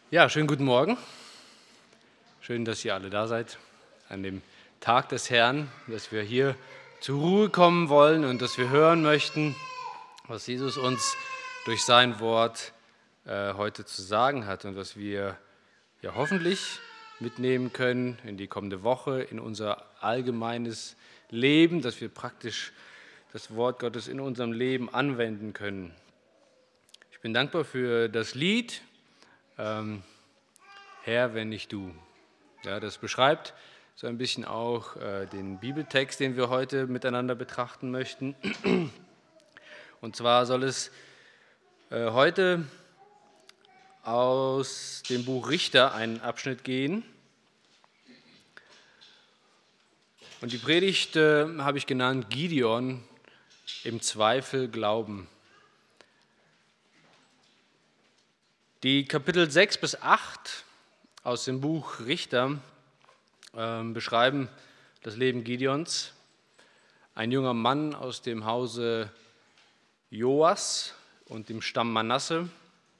Ja, schönen guten Morgen. Schön, dass ihr alle da seid an dem Tag des Herrn, dass wir hier zur Ruhe kommen wollen und dass wir hören möchten, was Jesus uns durch sein Wort heute zu sagen hat und was wir ja hoffentlich mitnehmen können in die kommende Woche, in unser allgemeines Leben, dass wir praktisch das Wort Gottes in unserem Leben anwenden können. Ich bin dankbar für das Lied Herr, wenn nicht du. Ja, das beschreibt so ein bisschen auch den Bibeltext, den wir heute miteinander betrachten möchten. Und zwar soll es heute aus dem Buch Richter einen Abschnitt gehen. Und die Predigt habe ich genannt, Gideon im Zweifel glauben. Die Kapitel 6 bis 8 aus dem Buch Richter beschreiben das Leben Gideons. Ein junger Mann aus dem Hause Joas und dem Stamm Manasse.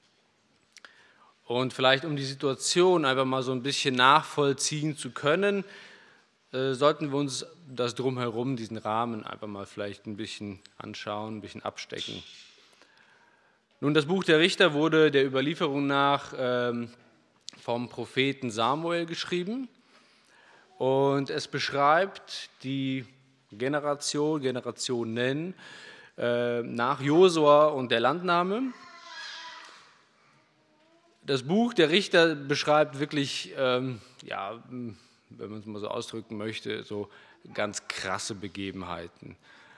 Und vielleicht, um die Situation einfach mal so ein bisschen nachvollziehen zu können, sollten wir uns das Drumherum, diesen Rahmen einfach mal vielleicht ein bisschen anschauen, ein bisschen abstecken. Nun, das Buch der Richter wurde der Überlieferung nach vom Propheten Samuel geschrieben und es beschreibt die Generationen nach Josua und der Landnahme. Das Buch der Richter beschreibt wirklich, wenn man es mal so ausdrücken möchte, so ganz krasse Begebenheiten.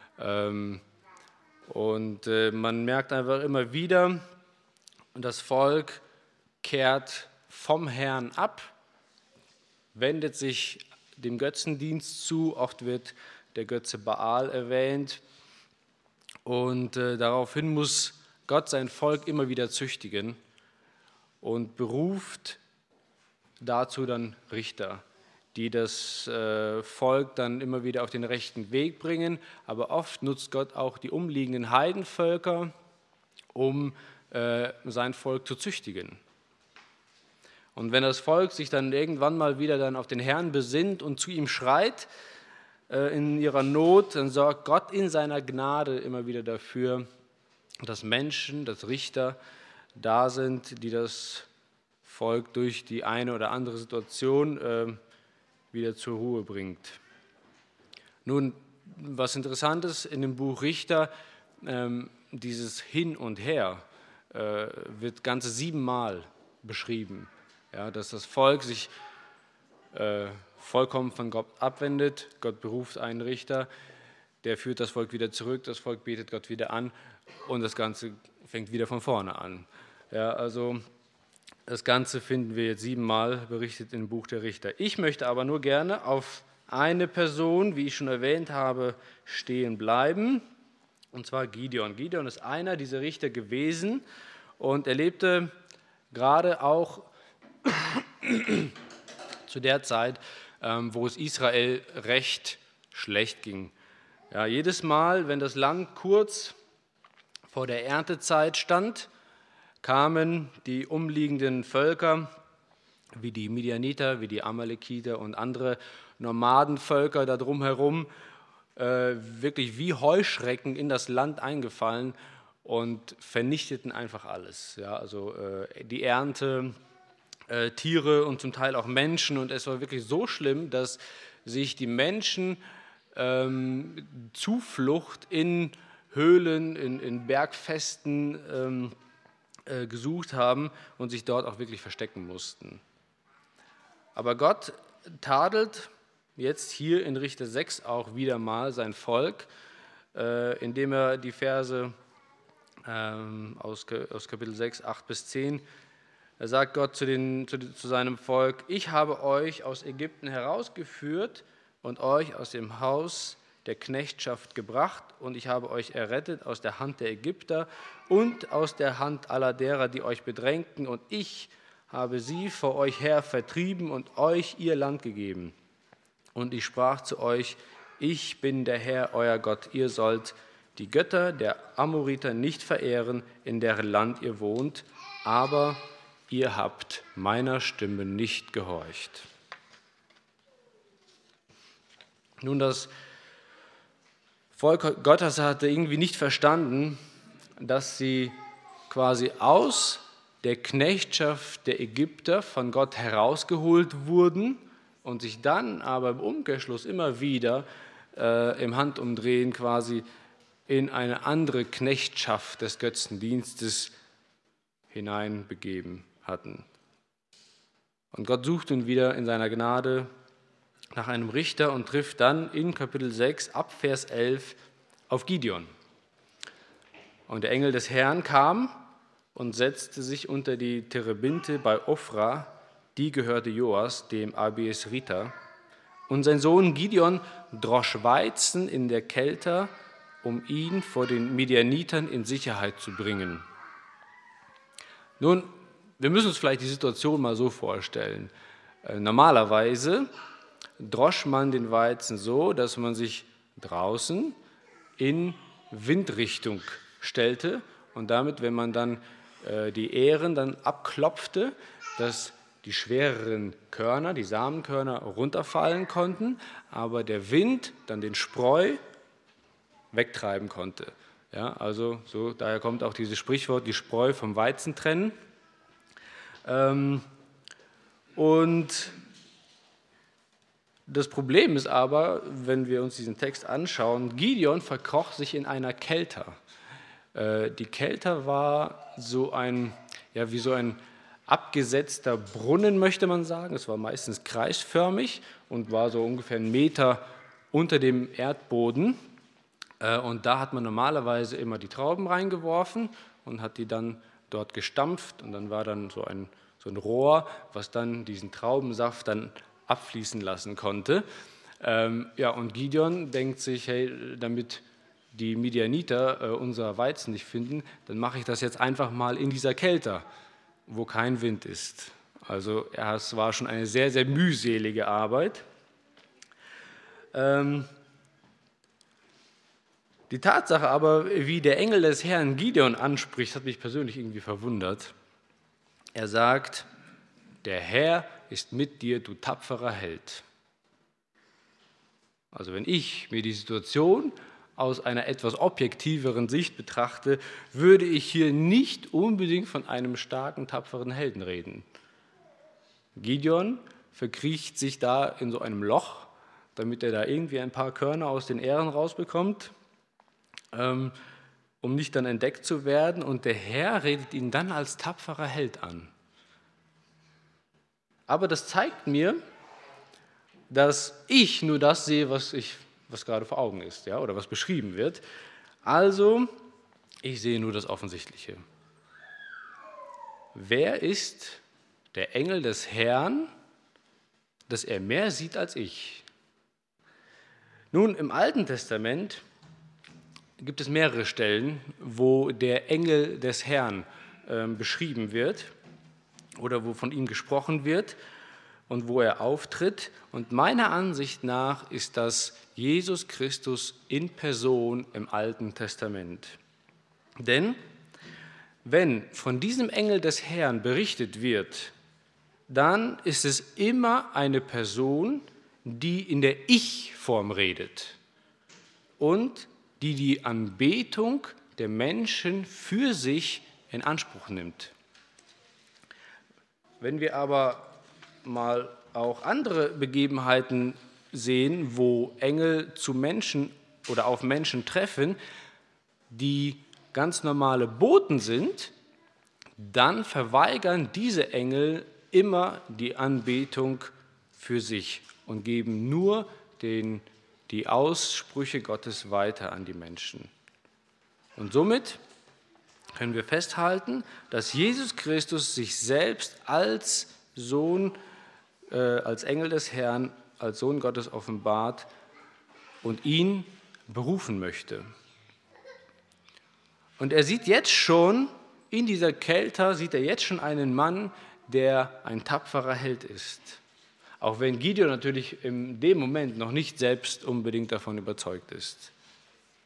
Man merkt einfach immer wieder, das Volk kehrt vom Herrn ab, wendet sich dem Götzendienst zu, oft wird der Götze Baal erwähnt und daraufhin muss Gott sein Volk immer wieder züchtigen und beruft dazu dann Richter, die das Volk dann immer wieder auf den rechten Weg bringen, aber oft nutzt Gott auch die umliegenden Heidenvölker, um sein Volk zu züchtigen. Und wenn das Volk sich dann irgendwann mal wieder dann auf den Herrn besinnt und zu ihm schreit in ihrer Not, dann sorgt Gott in seiner Gnade immer wieder dafür, dass Menschen, dass Richter da sind, die das Volk durch die eine oder andere Situation wieder zur Ruhe bringt. Nun, was interessant ist in dem Buch Richter, dieses Hin und Her wird ganze 7 Mal beschrieben. Ja, dass das Volk sich vollkommen von Gott abwendet. Gott beruft einen Richter, der führt das Volk wieder zurück, das Volk betet Gott wieder an und das Ganze fängt wieder von vorne an. Ja, also das Ganze finden wir jetzt 7 Mal berichtet im Buch der Richter. Ich möchte aber nur gerne auf eine Person, wie ich schon erwähnt habe, stehen bleiben, und zwar Gideon. Gideon ist einer dieser Richter gewesen und er lebte gerade auch zu der Zeit, wo es Israel recht schlecht ging. Ja, jedes Mal, wenn das Land kurz vor der Erntezeit stand, kamen die umliegenden Völker, wie die Midianiter, wie die Amalekiter und andere Nomadenvölker da drumherum, wirklich wie Heuschrecken in das Land eingefallen und vernichteten einfach alles. Ja, also die Ernte, Tiere und zum Teil auch Menschen. Und es war wirklich so schlimm, dass sich die Menschen Zuflucht in Höhlen, in Bergfesten gesucht haben und sich dort auch wirklich verstecken mussten. Aber Gott tadelt jetzt hier in Richter 6 auch wieder mal sein Volk, indem er die Verse aus Kapitel 6, 8 bis 10, da sagt Gott zu seinem Volk: Ich habe euch aus Ägypten herausgeführt und euch aus dem Haus der Knechtschaft gebracht, und ich habe euch errettet aus der Hand der Ägypter und aus der Hand aller derer, die euch bedrängten, und ich habe sie vor euch her vertrieben und euch ihr Land gegeben. Und ich sprach zu euch: Ich bin der Herr, euer Gott, ihr sollt die Götter der Amoriter nicht verehren, in deren Land ihr wohnt, aber ihr habt meiner Stimme nicht gehorcht. Nun, das Volk Gottes hatte irgendwie nicht verstanden, dass sie quasi aus der Knechtschaft der Ägypter von Gott herausgeholt wurden und sich dann aber im Umkehrschluss immer wieder im Handumdrehen quasi in eine andere Knechtschaft des Götzendienstes hineinbegeben hatten. Und Gott sucht nun wieder in seiner Gnade nach einem Richter und trifft dann in Kapitel 6 ab Vers 11 auf Gideon. Und der Engel des Herrn kam und setzte sich unter die Terebinte bei Ophra, die gehörte Joas, dem Abiesriter. Und sein Sohn Gideon drosch Weizen in der Kelter, um ihn vor den Midianitern in Sicherheit zu bringen. Nun, wir müssen uns vielleicht die Situation mal so vorstellen. Normalerweise drosch man den Weizen so, dass man sich draußen in Windrichtung stellte und damit, wenn man dann die Ähren dann abklopfte, dass die schwereren Körner, die Samenkörner runterfallen konnten, aber der Wind dann den Spreu wegtreiben konnte. Ja, also so, daher kommt auch dieses Sprichwort, die Spreu vom Weizen trennen. Und das Problem ist aber, wenn wir uns diesen Text anschauen, Gideon verkroch sich in einer Kelter. Die Kelter war so ein, ja, wie so ein abgesetzter Brunnen, möchte man sagen. Es war meistens kreisförmig und war so ungefähr 1 Meter unter dem Erdboden. Und da hat man normalerweise immer die Trauben reingeworfen und hat die dann dort gestampft. Und dann war dann so ein Rohr, was dann diesen Traubensaft dann abfließen lassen konnte. Ja, und Gideon denkt sich, hey, damit die Midianiter unser Weizen nicht finden, dann mache ich das jetzt einfach mal in dieser Kelter, wo kein Wind ist. Also es war schon eine sehr, sehr mühselige Arbeit. Die Tatsache aber, wie der Engel des Herrn Gideon anspricht, hat mich persönlich irgendwie verwundert. Er sagt, der Herr ist mit dir, du tapferer Held. Also wenn ich mir die Situation aus einer etwas objektiveren Sicht betrachte, würde ich hier nicht unbedingt von einem starken, tapferen Helden reden. Gideon verkriecht sich da in so einem Loch, damit er da irgendwie ein paar Körner aus den Ähren rausbekommt, um nicht dann entdeckt zu werden. Und der Herr redet ihn dann als tapferer Held an. Aber das zeigt mir, dass ich nur das sehe, was gerade vor Augen ist, ja, oder was beschrieben wird. Also, ich sehe nur das Offensichtliche. Wer ist der Engel des Herrn, dass er mehr sieht als ich? Nun, im Alten Testament gibt es mehrere Stellen, wo der Engel des Herrn beschrieben wird oder wo von ihm gesprochen wird und wo er auftritt. Und meiner Ansicht nach ist das Jesus Christus in Person im Alten Testament. Denn wenn von diesem Engel des Herrn berichtet wird, dann ist es immer eine Person, die in der Ich-Form redet und die Anbetung der Menschen für sich in Anspruch nimmt. Wenn wir aber mal auch andere Begebenheiten sehen, wo Engel zu Menschen oder auf Menschen treffen, die ganz normale Boten sind, dann verweigern diese Engel immer die Anbetung für sich und geben nur die Aussprüche Gottes weiter an die Menschen. Und somit können wir festhalten, dass Jesus Christus sich selbst als Sohn, als Engel des Herrn, als Sohn Gottes offenbart und ihn berufen möchte. Und er sieht jetzt schon, in dieser Kelter sieht er jetzt schon einen Mann, der ein tapferer Held ist. Auch wenn Gideon natürlich in dem Moment noch nicht selbst unbedingt davon überzeugt ist.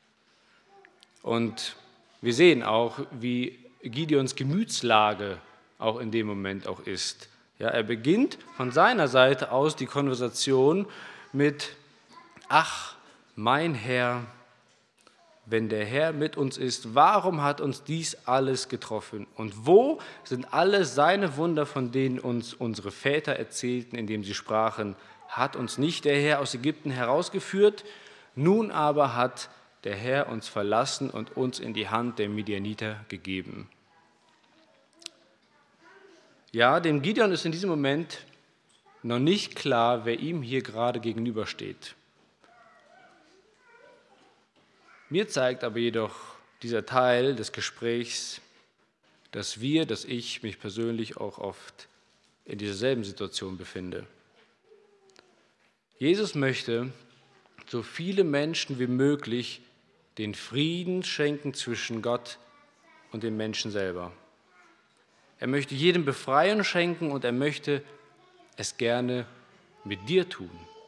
Und wir sehen auch, wie Gideons Gemütslage auch in dem Moment auch ist. Ja, er beginnt von seiner Seite aus die Konversation mit: Ach, mein Herr, wenn der Herr mit uns ist, warum hat uns dies alles getroffen? Und wo sind alle seine Wunder, von denen uns unsere Väter erzählten, indem sie sprachen: Hat uns nicht der Herr aus Ägypten herausgeführt? Nun aber hat der Herr uns verlassen und uns in die Hand der Midianiter gegeben. Ja, dem Gideon ist in diesem Moment noch nicht klar, wer ihm hier gerade gegenübersteht. Mir zeigt aber jedoch dieser Teil des Gesprächs, dass ich mich persönlich auch oft in dieser selben Situation befinde. Jesus möchte so viele Menschen wie möglich den Frieden schenken zwischen Gott und dem Menschen selber. Er möchte jedem Befreiung schenken und er möchte es gerne mit dir tun.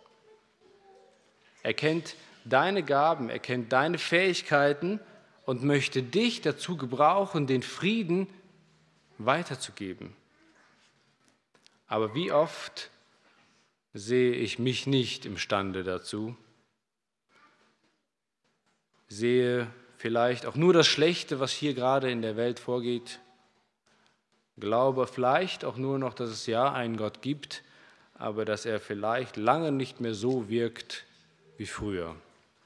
Er kennt deine Gaben, er kennt deine Fähigkeiten und möchte dich dazu gebrauchen, den Frieden weiterzugeben. Aber wie oft sehe ich mich nicht imstande dazu, sehe vielleicht auch nur das Schlechte, was hier gerade in der Welt vorgeht, glaube vielleicht auch nur noch, dass es ja einen Gott gibt, aber dass er vielleicht lange nicht mehr so wirkt wie früher.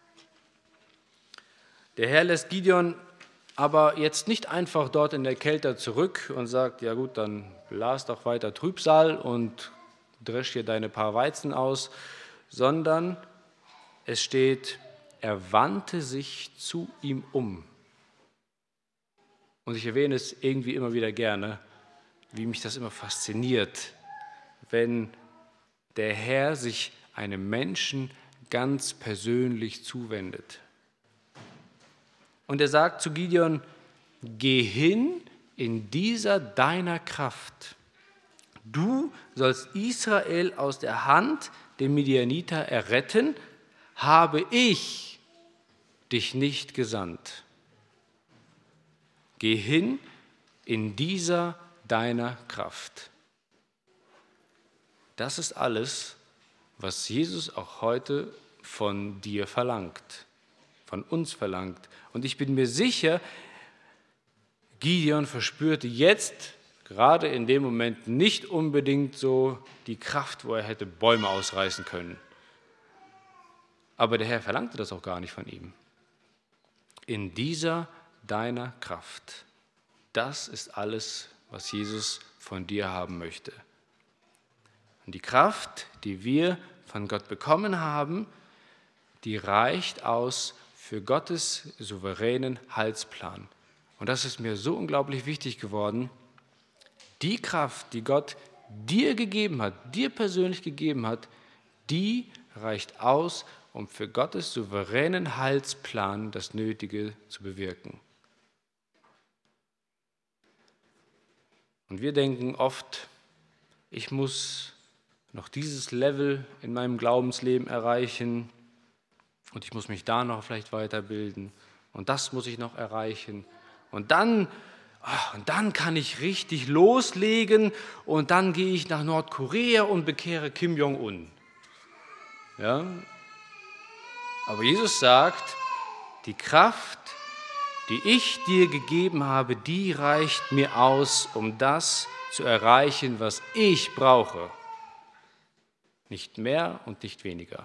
Der Herr lässt Gideon aber jetzt nicht einfach dort in der Kälte zurück und sagt: Ja gut, dann blas doch weiter Trübsal und dresch hier deine paar Weizen aus, sondern es steht: Er wandte sich zu ihm um. Und ich erwähne es irgendwie immer wieder gerne, wie mich das immer fasziniert, wenn der Herr sich einem Menschen ganz persönlich zuwendet. Und er sagt zu Gideon: Geh hin in dieser deiner Kraft. Du sollst Israel aus der Hand der Midianiter erretten, habe ich dich nicht gesandt. Geh hin in dieser deiner Kraft. Das ist alles, was Jesus auch heute von dir verlangt, von uns verlangt. Und ich bin mir sicher, Gideon verspürte jetzt gerade in dem Moment nicht unbedingt so die Kraft, wo er hätte Bäume ausreißen können. Aber der Herr verlangte das auch gar nicht von ihm. In dieser deiner Kraft. Das ist alles, was Jesus von dir haben möchte. Und die Kraft, die wir von Gott bekommen haben, die reicht aus für Gottes souveränen Heilsplan. Und das ist mir so unglaublich wichtig geworden. Die Kraft, die Gott dir gegeben hat, dir persönlich gegeben hat, die reicht aus, um für Gottes souveränen Heilsplan das Nötige zu bewirken. Und wir denken oft, ich muss noch dieses Level in meinem Glaubensleben erreichen und ich muss mich da noch vielleicht weiterbilden und das muss ich noch erreichen. Und dann kann ich richtig loslegen und dann gehe ich nach Nordkorea und bekehre Kim Jong-un. Ja? Aber Jesus sagt, die Kraft, die ich dir gegeben habe, die reicht mir aus, um das zu erreichen, was ich brauche. Nicht mehr und nicht weniger.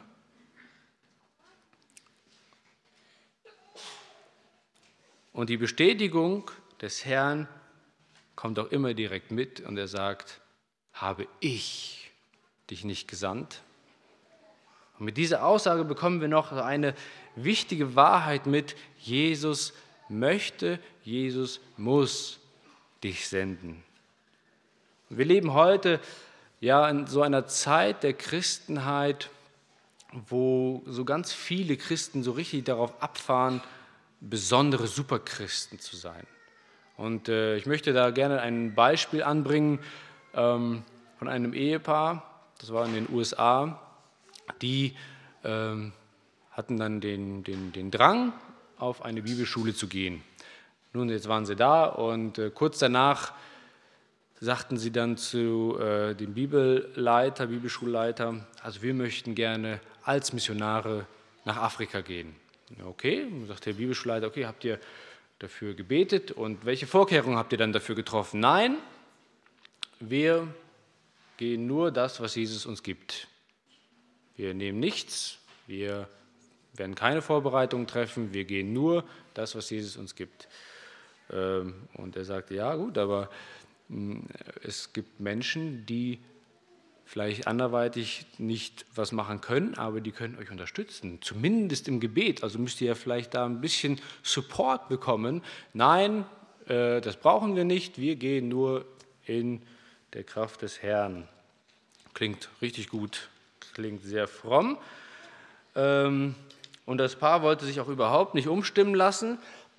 Und die Bestätigung des Herrn kommt auch immer direkt mit und er sagt, habe ich dich nicht gesandt? Und mit dieser Aussage bekommen wir noch eine wichtige Wahrheit mit: Jesus möchte, Jesus muss dich senden. Und wir leben heute ja in so einer Zeit der Christenheit, wo so ganz viele Christen so richtig darauf abfahren, besondere Superchristen zu sein. Und ich möchte da gerne ein Beispiel anbringen von einem Ehepaar, das war in den USA, die hatten dann den Drang, auf eine Bibelschule zu gehen. Nun, jetzt waren sie da und kurz danach sagten sie dann zu dem Bibelschulleiter, also wir möchten gerne als Missionare nach Afrika gehen. Okay, sagt der Bibelschulleiter, okay, habt ihr dafür gebetet und welche Vorkehrungen habt ihr dann dafür getroffen? Nein, wir gehen nur das, was Jesus uns gibt. Wir nehmen nichts, wir werden keine Vorbereitungen treffen, wir gehen nur das, was Jesus uns gibt. Und er sagte, ja gut, aber es gibt Menschen, die vielleicht anderweitig nicht was machen können, aber die können euch unterstützen, zumindest im Gebet. Also müsst ihr ja vielleicht da ein bisschen Support bekommen. Nein, das brauchen wir nicht, wir gehen nur in der Kraft des Herrn. Klingt richtig gut, klingt sehr fromm. Und das Paar wollte sich auch überhaupt nicht umstimmen lassen,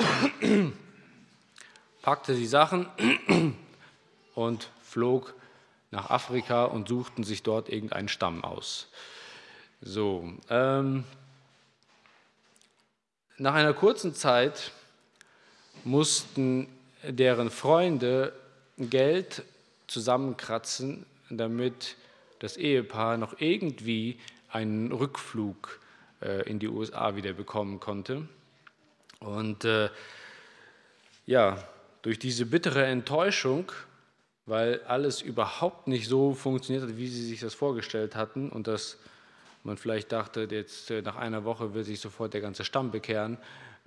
packte die Sachen und flog nach Afrika und suchten sich dort irgendeinen Stamm aus. So, nach einer kurzen Zeit mussten deren Freunde Geld zusammenkratzen, damit das Ehepaar noch irgendwie einen Rückflug in die USA wieder bekommen konnte. Und durch diese bittere Enttäuschung, weil alles überhaupt nicht so funktioniert hat, wie sie sich das vorgestellt hatten und dass man vielleicht dachte, jetzt nach einer Woche wird sich sofort der ganze Stamm bekehren,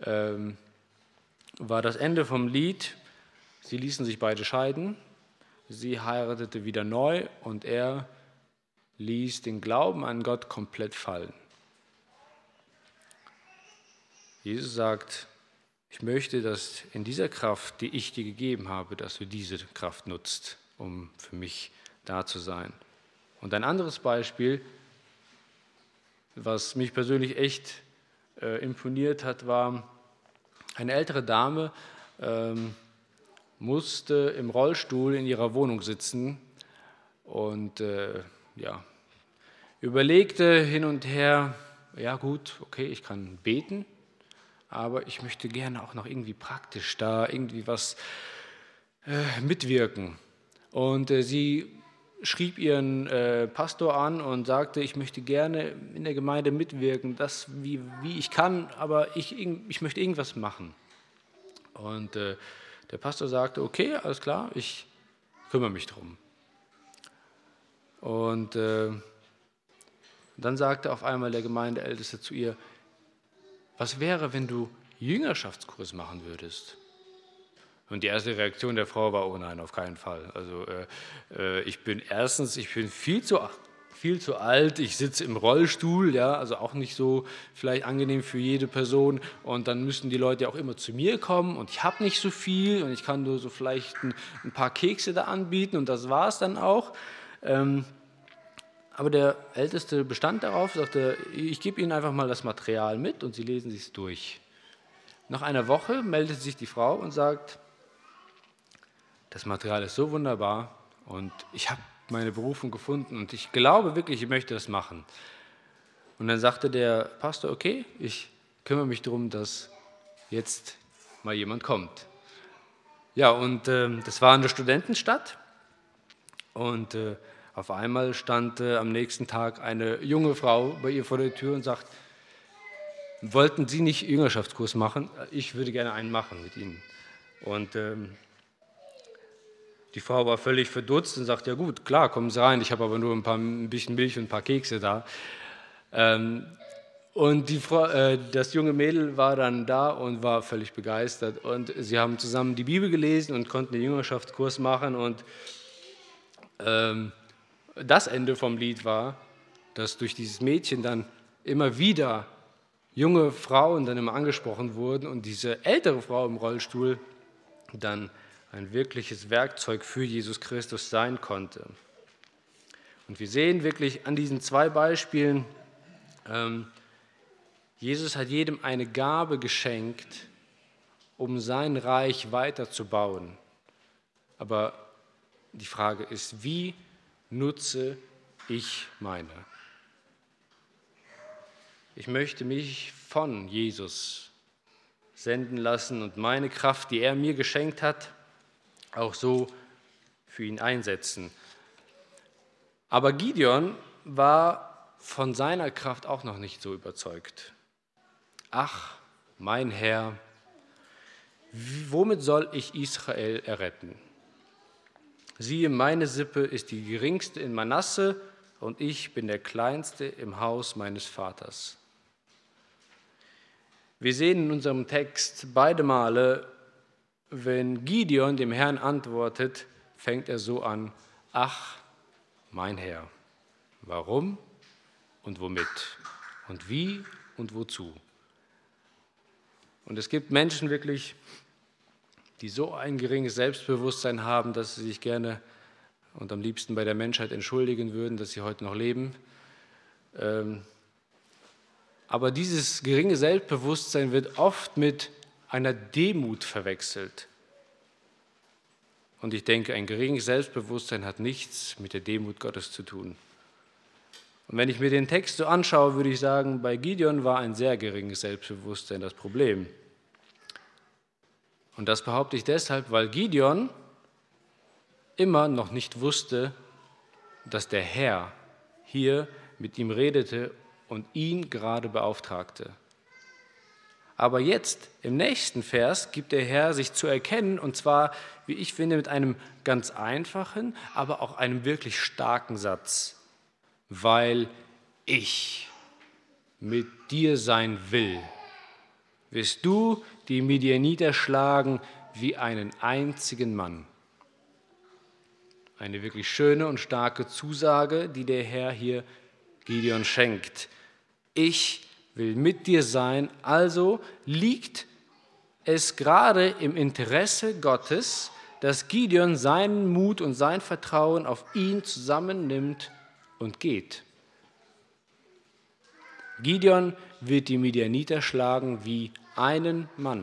war das Ende vom Lied. Sie ließen sich beide scheiden, sie heiratete wieder neu und er ließ den Glauben an Gott komplett fallen. Jesus sagt, ich möchte, dass in dieser Kraft, die ich dir gegeben habe, dass du diese Kraft nutzt, um für mich da zu sein. Und ein anderes Beispiel, was mich persönlich echt imponiert hat, war, eine ältere Dame musste im Rollstuhl in ihrer Wohnung sitzen und überlegte hin und her, ja gut, okay, ich kann beten, aber ich möchte gerne auch noch irgendwie praktisch da irgendwie was mitwirken. Und sie schrieb ihren Pastor an und sagte, ich möchte gerne in der Gemeinde mitwirken, das wie ich kann, aber ich möchte irgendwas machen. Und der Pastor sagte, okay, alles klar, ich kümmere mich drum. Und dann sagte auf einmal der Gemeindeälteste zu ihr, was wäre, wenn du Jüngerschaftskurs machen würdest? Und die erste Reaktion der Frau war, oh nein, auf keinen Fall. Also ich bin viel zu alt, ich sitze im Rollstuhl, ja, also auch nicht so vielleicht angenehm für jede Person. Und dann müssen die Leute auch immer zu mir kommen und ich habe nicht so viel und ich kann nur so vielleicht ein paar Kekse da anbieten und das war es dann auch. Aber der Älteste bestand darauf, sagte, ich gebe Ihnen einfach mal das Material mit und Sie lesen es durch. Nach einer Woche meldet sich die Frau und sagt, das Material ist so wunderbar und ich habe meine Berufung gefunden und ich glaube wirklich, ich möchte das machen. Und dann sagte der Pastor, okay, ich kümmere mich darum, dass jetzt mal jemand kommt. Ja, und das war eine Studentenstadt und auf einmal stand am nächsten Tag eine junge Frau bei ihr vor der Tür und sagt, wollten Sie nicht Jüngerschaftskurs machen? Ich würde gerne einen machen mit Ihnen. Und die Frau war völlig verdutzt und sagt, ja gut, klar, kommen Sie rein, ich habe aber nur ein bisschen Milch und ein paar Kekse da. Und das junge Mädel war dann da und war völlig begeistert. Und sie haben zusammen die Bibel gelesen und konnten den Jüngerschaftskurs machen. Und das Ende vom Lied war, dass durch dieses Mädchen dann immer wieder junge Frauen dann immer angesprochen wurden und diese ältere Frau im Rollstuhl dann ein wirkliches Werkzeug für Jesus Christus sein konnte. Und wir sehen wirklich an diesen zwei Beispielen, Jesus hat jedem eine Gabe geschenkt, um sein Reich weiterzubauen. Aber die Frage ist, wie nutze ich meine? Ich möchte mich von Jesus senden lassen und meine Kraft, die er mir geschenkt hat, auch so für ihn einsetzen. Aber Gideon war von seiner Kraft auch noch nicht so überzeugt. Ach, mein Herr, womit soll ich Israel erretten? Siehe, meine Sippe ist die geringste in Manasse und ich bin der Kleinste im Haus meines Vaters. Wir sehen in unserem Text beide Male, wenn Gideon dem Herrn antwortet, fängt er so an: Ach, mein Herr, warum und womit und wie und wozu? Und es gibt Menschen wirklich, die so ein geringes Selbstbewusstsein haben, dass sie sich gerne und am liebsten bei der Menschheit entschuldigen würden, dass sie heute noch leben. Aber dieses geringe Selbstbewusstsein wird oft mit einer Demut verwechselt. Und ich denke, ein geringes Selbstbewusstsein hat nichts mit der Demut Gottes zu tun. Und wenn ich mir den Text so anschaue, würde ich sagen, bei Gideon war ein sehr geringes Selbstbewusstsein das Problem. Und das behaupte ich deshalb, weil Gideon immer noch nicht wusste, dass der Herr hier mit ihm redete und ihn gerade beauftragte. Aber jetzt, im nächsten Vers, gibt der Herr sich zu erkennen, und zwar, wie ich finde, mit einem ganz einfachen, aber auch einem wirklich starken Satz. Weil ich mit dir sein will, wirst du die Midianiter schlagen wie einen einzigen Mann. Eine wirklich schöne und starke Zusage, die der Herr hier Gideon schenkt. Ich will mit dir sein, also liegt es gerade im Interesse Gottes, dass Gideon seinen Mut und sein Vertrauen auf ihn zusammennimmt und geht. Gideon wird die Midianiter schlagen wie einen Mann.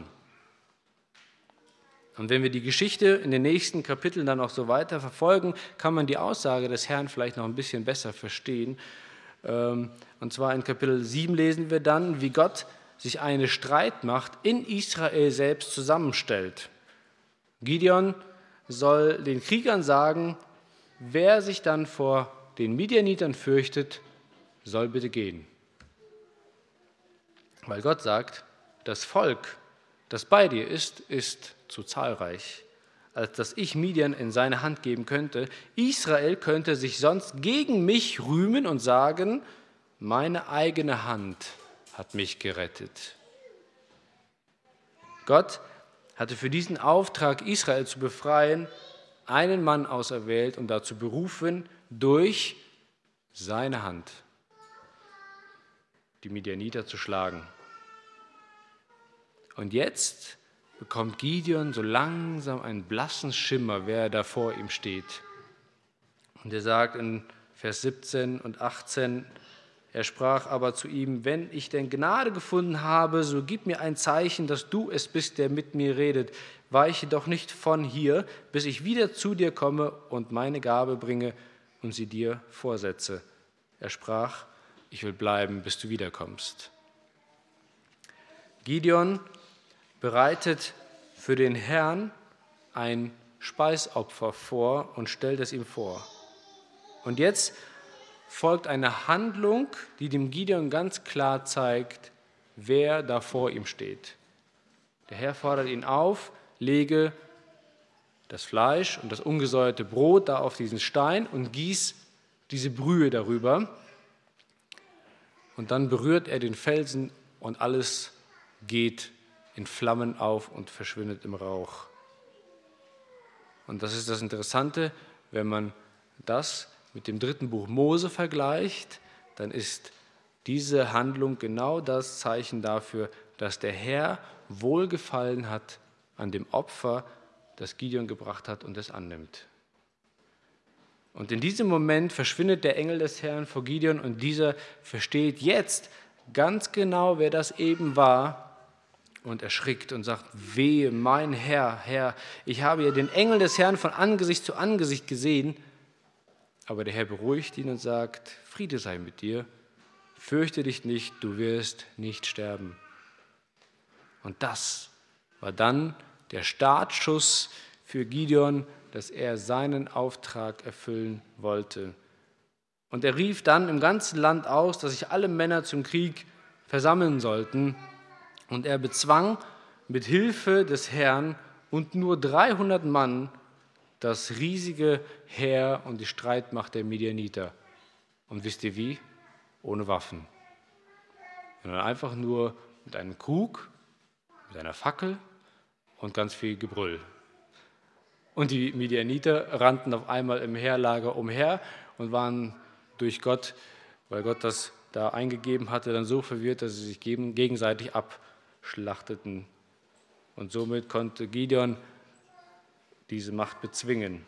Und wenn wir die Geschichte in den nächsten Kapiteln dann auch so weiter verfolgen, kann man die Aussage des Herrn vielleicht noch ein bisschen besser verstehen. Und zwar in Kapitel 7 lesen wir dann, wie Gott sich eine Streitmacht in Israel selbst zusammenstellt. Gideon soll den Kriegern sagen, wer sich dann vor den Midianitern fürchtet, soll bitte gehen. Weil Gott sagt, das Volk, das bei dir ist zu zahlreich, als dass ich Midian in seine Hand geben könnte. Israel könnte sich sonst gegen mich rühmen und sagen, meine eigene Hand hat mich gerettet. Gott hatte für diesen Auftrag, Israel zu befreien, einen Mann auserwählt und dazu berufen, durch seine Hand die Midianiter zu schlagen. Und jetzt bekommt Gideon so langsam einen blassen Schimmer, wer da vor ihm steht. Und er sagt in Vers 17 und 18, er sprach aber zu ihm, wenn ich denn Gnade gefunden habe, so gib mir ein Zeichen, dass du es bist, der mit mir redet. Weiche doch nicht von hier, bis ich wieder zu dir komme und meine Gabe bringe und sie dir vorsetze. Er sprach, ich will bleiben, bis du wiederkommst. Gideon bereitet für den Herrn ein Speisopfer vor und stellt es ihm vor. Und jetzt folgt eine Handlung, die dem Gideon ganz klar zeigt, wer da vor ihm steht. Der Herr fordert ihn auf, lege das Fleisch und das ungesäuerte Brot da auf diesen Stein und gieß diese Brühe darüber. Und dann berührt er den Felsen und alles geht in Flammen auf und verschwindet im Rauch. Und das ist das Interessante, wenn man das mit dem 3. Buch Mose vergleicht, dann ist diese Handlung genau das Zeichen dafür, dass der Herr Wohlgefallen hat an dem Opfer, das Gideon gebracht hat und es annimmt. Und in diesem Moment verschwindet der Engel des Herrn vor Gideon und dieser versteht jetzt ganz genau, wer das eben war und erschrickt und sagt, wehe, mein Herr, Herr, ich habe ja den Engel des Herrn von Angesicht zu Angesicht gesehen. Aber der Herr beruhigt ihn und sagt, Friede sei mit dir, fürchte dich nicht, du wirst nicht sterben. Und das war dann der Startschuss für Gideon, dass er seinen Auftrag erfüllen wollte. Und er rief dann im ganzen Land aus, dass sich alle Männer zum Krieg versammeln sollten. Und er bezwang mit Hilfe des Herrn und nur 300 Mann das riesige Heer und die Streitmacht der Midianiter. Und wisst ihr wie? Ohne Waffen. Sondern einfach nur mit einem Krug, mit einer Fackel und ganz viel Gebrüll. Und die Midianiter rannten auf einmal im Heerlager umher und waren durch Gott, weil Gott das da eingegeben hatte, dann so verwirrt, dass sie sich gegenseitig abschlachteten. Und somit konnte Gideon diese Macht bezwingen.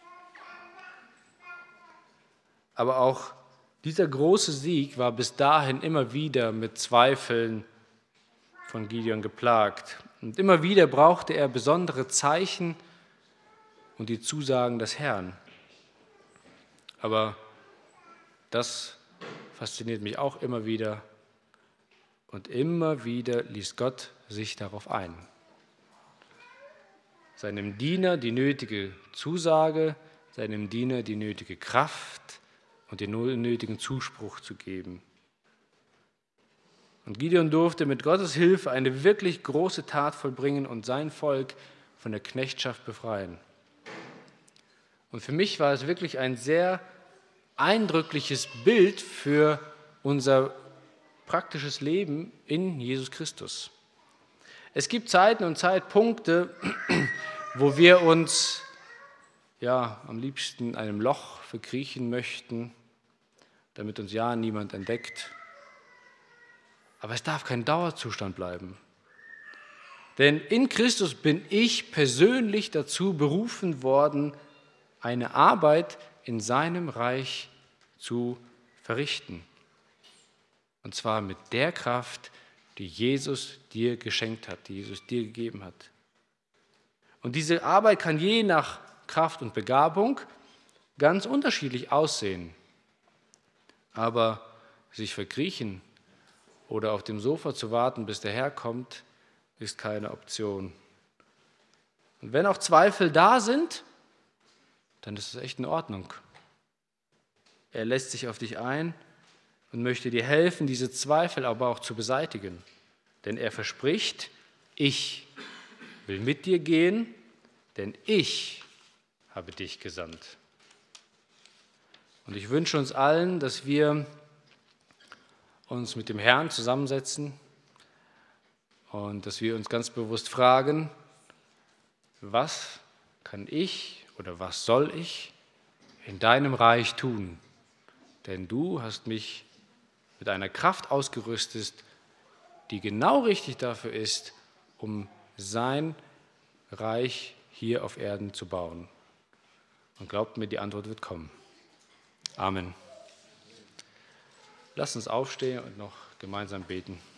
Aber auch dieser große Sieg war bis dahin immer wieder mit Zweifeln von Gideon geplagt. Und immer wieder brauchte er besondere Zeichen und die Zusagen des Herrn. Aber das fasziniert mich auch immer wieder. Und immer wieder ließ Gott sich darauf ein. Seinem Diener die nötige Zusage, seinem Diener die nötige Kraft und den nötigen Zuspruch zu geben. Und Gideon durfte mit Gottes Hilfe eine wirklich große Tat vollbringen und sein Volk von der Knechtschaft befreien. Und für mich war es wirklich ein sehr eindrückliches Bild für unser praktisches Leben in Jesus Christus. Es gibt Zeiten und Zeitpunkte, wo wir uns am liebsten in einem Loch verkriechen möchten, damit uns ja niemand entdeckt. Aber es darf kein Dauerzustand bleiben. Denn in Christus bin ich persönlich dazu berufen worden, eine Arbeit in seinem Reich zu verrichten. Und zwar mit der Kraft, die Jesus dir geschenkt hat, die Jesus dir gegeben hat. Und diese Arbeit kann je nach Kraft und Begabung ganz unterschiedlich aussehen. Aber sich verkriechen oder auf dem Sofa zu warten, bis der Herr kommt, ist keine Option. Und wenn auch Zweifel da sind, dann ist es echt in Ordnung. Er lässt sich auf dich ein und möchte dir helfen, diese Zweifel aber auch zu beseitigen. Denn er verspricht, ich will mit dir gehen, denn ich habe dich gesandt. Und ich wünsche uns allen, dass wir uns mit dem Herrn zusammensetzen und dass wir uns ganz bewusst fragen, was kann ich oder was soll ich in deinem Reich tun? Denn du hast mich mit einer Kraft ausgerüstet, die genau richtig dafür ist, um sein Reich hier auf Erden zu bauen. Und glaubt mir, die Antwort wird kommen. Amen. Lasst uns aufstehen und noch gemeinsam beten.